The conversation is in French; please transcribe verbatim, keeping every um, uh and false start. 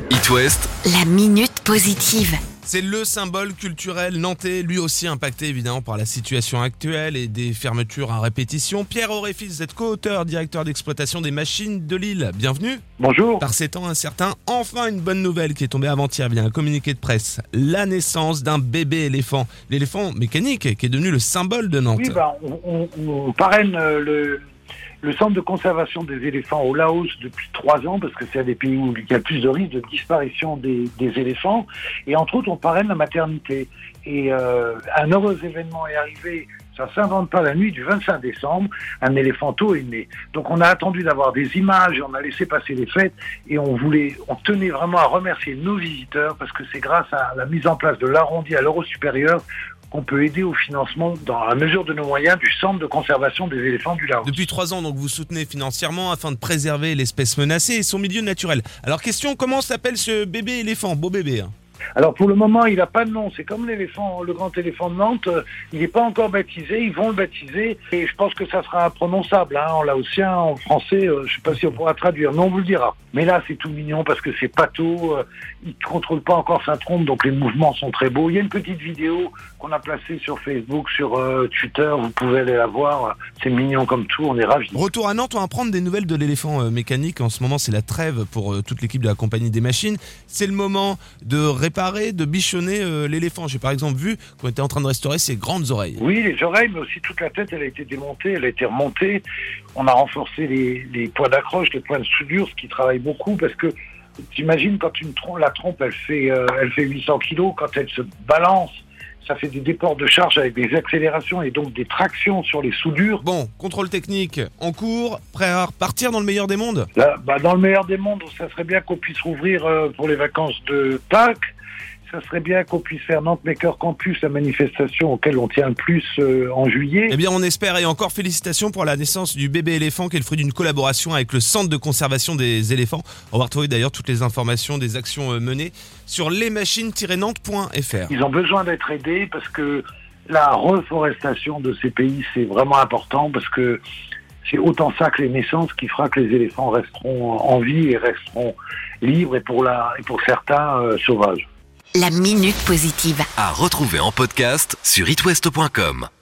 It West, La minute positive. C'est le symbole culturel nantais, lui aussi impacté évidemment par la situation actuelle et des fermetures à répétition. Pierre-Auré Fils, vous êtes co-auteur, directeur d'exploitation des machines de Lille. Bienvenue. Bonjour. Par ces temps incertains, enfin une bonne nouvelle qui est tombée avant-hier via un communiqué de presse. La naissance d'un bébé éléphant. L'éléphant mécanique qui est devenu le symbole de Nantes. Oui, bah, on, on, on parraine euh, le, le centre de conservation des éléphants au Laos depuis trois ans, parce que c'est un des pays où il y a le plus de risques de disparition des, des éléphants. Et entre autres, on parraine la maternité. Et euh, un heureux événement est arrivé. Ça s'invente pas, la nuit du vingt-cinq décembre, un éléphanto est né. Donc on a attendu d'avoir des images, on a laissé passer les fêtes et on voulait, on tenait vraiment à remercier nos visiteurs parce que c'est grâce à la mise en place de l'arrondi à l'euro supérieur qu'on peut aider au financement, dans la mesure de nos moyens, du centre de conservation des éléphants du Laos. Depuis trois ans, donc, vous soutenez financièrement afin de préserver l'espèce menacée et son milieu naturel. Alors question, comment s'appelle ce bébé éléphant? Beau bébé, hein. Alors pour le moment, il n'a pas de nom. C'est comme l'éléphant, le grand éléphant de Nantes. Euh, il n'est pas encore baptisé. Ils vont le baptiser et je pense que ça sera imprononçable. Hein, en laotien, en français, euh, je ne sais pas si on pourra traduire. Mais on vous le dira. Mais là, c'est tout mignon parce que c'est pâteau. Euh, il ne contrôle pas encore sa trompe, donc les mouvements sont très beaux. Il y a une petite vidéo qu'on a placée sur Facebook, sur euh, Twitter. Vous pouvez aller la voir. C'est mignon comme tout. On est ravis. Retour à Nantes, on va prendre des nouvelles de l'éléphant euh, mécanique. En ce moment, c'est la trêve pour euh, toute l'équipe de la compagnie des machines. C'est le moment de réparer, de bichonner euh, l'éléphant. J'ai par exemple vu qu'on était en train de restaurer ses grandes oreilles. Oui, les oreilles, mais aussi toute la tête, elle a été démontée, elle a été remontée. On a renforcé les, les points d'accroche, les points de soudure, ce qui travaille beaucoup parce que t'imagines quand une trompe, la trompe, elle fait, euh, elle fait huit cents kilos, quand elle se balance, ça fait des déports de charge avec des accélérations et donc des tractions sur les soudures. Bon, contrôle technique en cours, prêt à repartir dans le meilleur des mondes? Là, bah, dans le meilleur des mondes, ça serait bien qu'on puisse rouvrir euh, pour les vacances de Pâques. Ça serait bien qu'on puisse faire Nantes Maker Campus, la manifestation auquel on tient le plus euh, en juillet. Eh bien, on espère, et encore félicitations pour la naissance du bébé éléphant qui est le fruit d'une collaboration avec le centre de conservation des éléphants. On va retrouver d'ailleurs toutes les informations des actions euh, menées sur lesmachines tiret nantes point f r. Ils ont besoin d'être aidés parce que la reforestation de ces pays, c'est vraiment important parce que c'est autant ça que les naissances qui fera que les éléphants resteront en vie et resteront libres et pour, la, et pour certains euh, sauvages. La minute positive. à retrouver en podcast sur it west point com.